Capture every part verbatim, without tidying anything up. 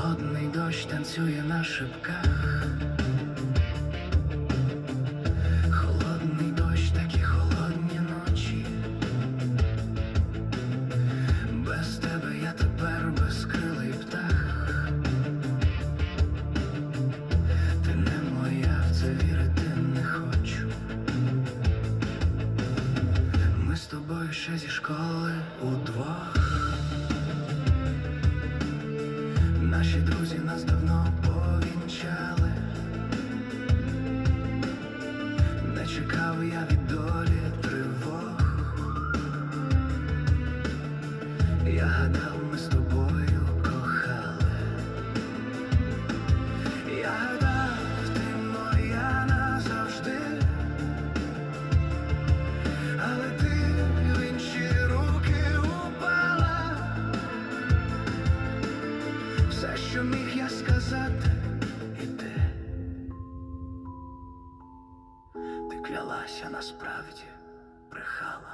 Холодний дощ танцює на шибках. Холодний дощ, такі холодні ночі. Без тебе я тепер безкрилий птах. Ти не моя, в це вірити не хочу. Ми з тобою ще зі школи удвох. Наші друзі нас давно повінчали. Не чекав я від долі тривог. Я гадав, ми з тобою кохали. Я гадав, ти моя назавжди. Але ти в інші руки упала. Все, що міг я сказати, і ти. Ти клялася, насправді брехала.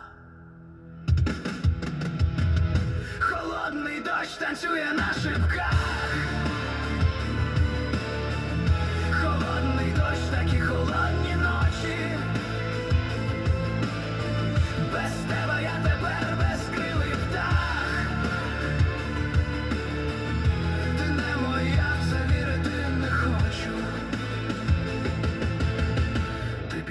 Холодний дощ танцює на шибках.